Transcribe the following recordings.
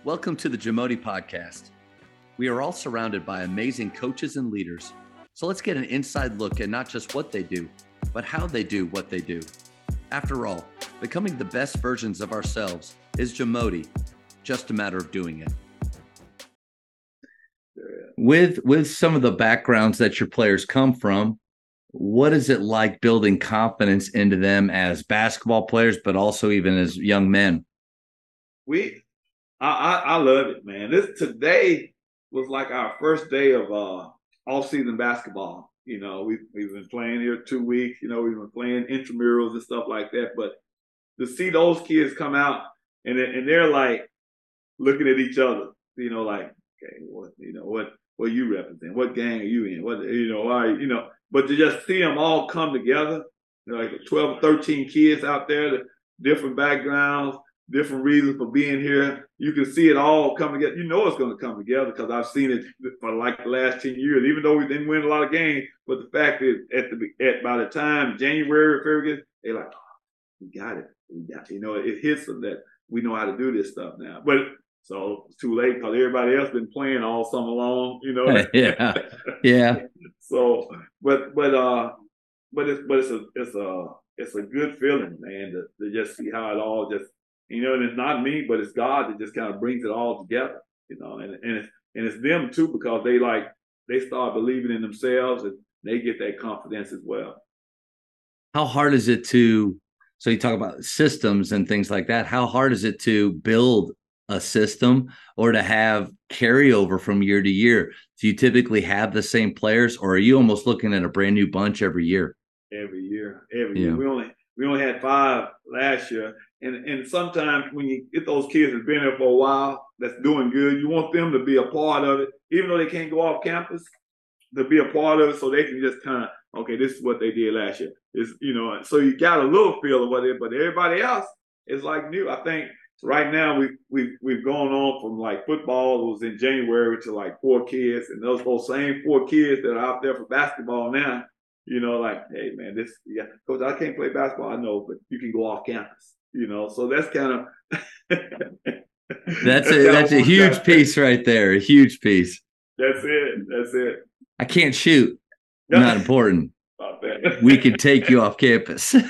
Welcome to the Jamodi Podcast. We are all surrounded by amazing coaches and leaders. So let's get an inside look at not just what they do, but how they do what they do. After all, becoming the best versions of ourselves is Jamodi, just a matter of doing it. With some of the backgrounds that your players come from, what is it like building confidence into them as basketball players, but also even as young men? I love it, man. Today was like our first day of off-season basketball. You know, we've been playing here 2 weeks. You know, we've been playing intramurals and stuff like that. But to see those kids come out and they're like looking at each other, you know, like, okay, what you represent? What gang are you in? But to just see them all come together, you know, like 12 or 13 kids out there, different backgrounds, different reasons for being here. You can see it all come together. You know it's going to come together because I've seen it for like the last 10 years, even though we didn't win a lot of games. But the fact is, by the time January, February, they're like, oh, we got it. It hits them that we know how to do this stuff now. But so it's too late because everybody else been playing all summer long, you know. Yeah. So, but it's a good feeling, man, to just see how it all just, you know, and it's not me, but it's God that just kind of brings it all together, you know, and it's them too, because they start believing in themselves and they get that confidence as well. How hard is it so you talk about systems and things like that. How hard is it to build a system or to have carryover from year to year? Do you typically have the same players, or are you almost looking at a brand new bunch every year? Every year. We only had 5 last year. And sometimes when you get those kids that's been there for a while, that's doing good, you want them to be a part of it, even though they can't go off campus, to be a part of it so they can just kind of, okay, this is what they did last year. So you got a little feel of what it is, but everybody else is like new. I think right now we've gone on from like football was in January to like 4 kids, and those same 4 kids that are out there for basketball now, you know, like, hey man, coach, I can't play basketball, I know, but you can go off campus, you know. So that's kind of that's a huge piece right there, a huge pice. That's it. I can't shoot. Not important. We can take you off campus. Get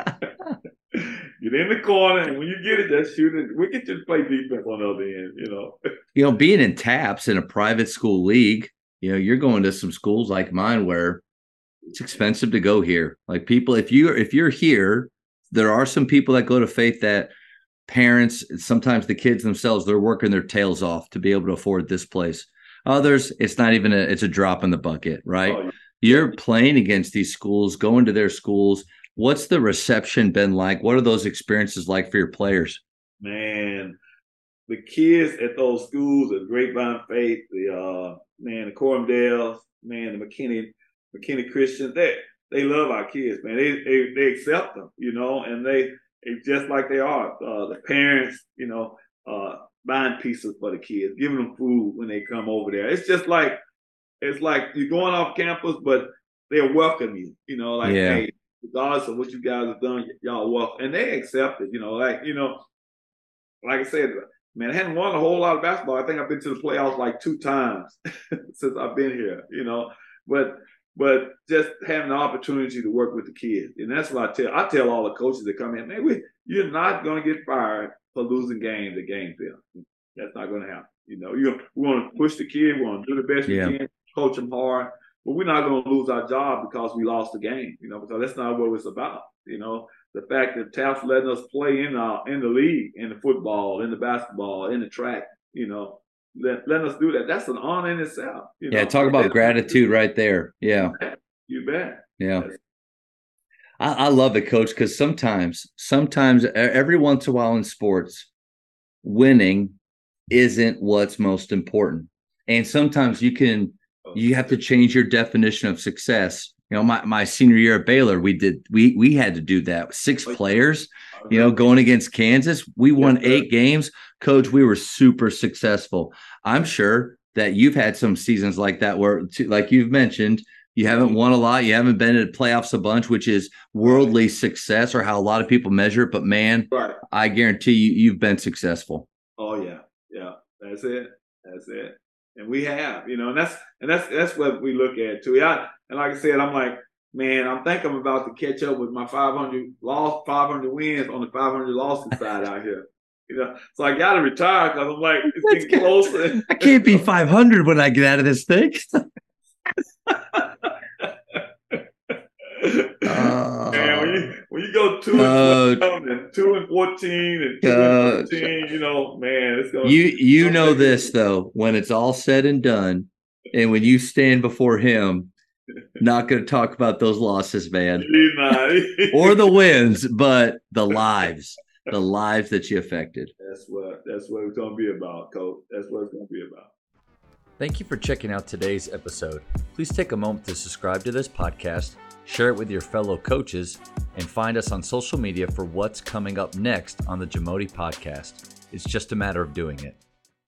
in the corner, and when you get it, just shoot it. We can just play defense on the other end, you know. You know, being in TAPPS in a private school league, you know, you're going to some schools like mine where it's expensive to go here. Like people, if you're here, there are some people that go to Faith that parents, sometimes the kids themselves, they're working their tails off to be able to afford this place. Others, it's not even it's a drop in the bucket, right? Oh, yeah. You're playing against these schools, going to their schools. What's the reception been like? What are those experiences like for your players? Man, the kids at those schools, the Grapevine Faith, the Corumdales, man, the McKinney Christians, they love our kids, man. They accept them, you know, and it's just like they are. The parents, you know, buying pieces for the kids, giving them food when they come over there. It's like you're going off campus, but they'll welcome you, you know, like, yeah. Hey, regardless of what you guys have done, y'all welcome, and they accept it, you know, like I said, man, I hadn't won a whole lot of basketball. I think I've been to the playoffs like 2 times since I've been here, you know, but just having the opportunity to work with the kids. And that's what I tell all the coaches that come in, man, you're not going to get fired for losing games at Gainesville. That's not going to happen. You know, we want to push the kid. We want to do the best we can, coach them hard. But we're not going to lose our job because we lost the game, you know, because that's not what it's about. You know, the fact that TAPPS letting us play in the league, in the football, in the basketball, in the track, you know, letting us do that. That's an honor in itself. You know? Talk about gratitude right there. Yeah. You bet. Yeah. I love it, Coach, because sometimes every once in a while in sports, winning isn't what's most important. And sometimes you have to change your definition of success. You know, my senior year at Baylor, we had to do that. 6 players, you know, going against Kansas. We won 8 games. Coach, we were super successful. I'm sure that you've had some seasons like that where, like you've mentioned, you haven't won a lot. You haven't been in playoffs a bunch, which is worldly success or how a lot of people measure it. But, man, I guarantee you've been successful. Oh, yeah. Yeah. That's it. That's it. And we have, and that's what we look at too. Yeah. And like I said, I'm like, man, I think I'm about to catch up with my 500 wins on the 500 losses side out here. So I got to retire because I'm like, it's getting closer. I can't be 500 when I get out of this thing. Man, when you go 2-12 and 2-14 and 2-13, man, it's gonna. You know this though. When it's all said and done, and when you stand before him, not going to talk about those losses, man, or the wins, but the lives that you affected. That's what it's going to be about, Coach. That's what it's going to be about. Thank you for checking out today's episode. Please take a moment to subscribe to this podcast, share it with your fellow coaches, and find us on social media for what's coming up next on the Jamodi Podcast. It's just a matter of doing it.